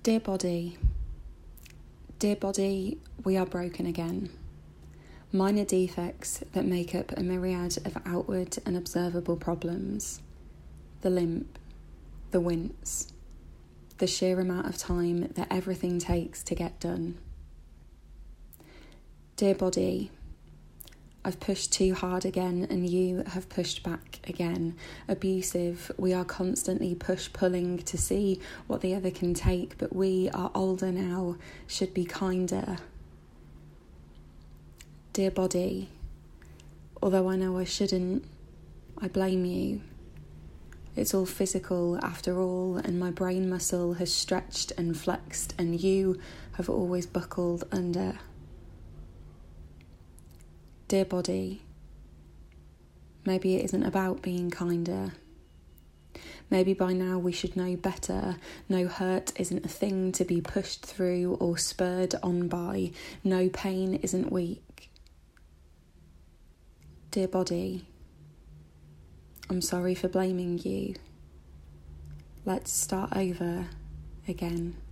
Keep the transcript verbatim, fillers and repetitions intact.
Dear body, dear body, we are broken again. Minor defects that make up a myriad of outward and observable problems. The limp, the wince, the sheer amount of time that everything takes to get done. Dear body, I've pushed too hard again and you have pushed back again. Abusive, we are constantly push-pulling to see what the other can take, but we are older now, should be kinder. Dear body, although I know I shouldn't, I blame you. It's all physical after all, and my brain muscle has stretched and flexed, and you have always buckled under. Dear body, maybe it isn't about being kinder. Maybe by now we should know better. No hurt isn't a thing to be pushed through or spurred on by. No pain isn't weak. Dear body, I'm sorry for blaming you. Let's start over again.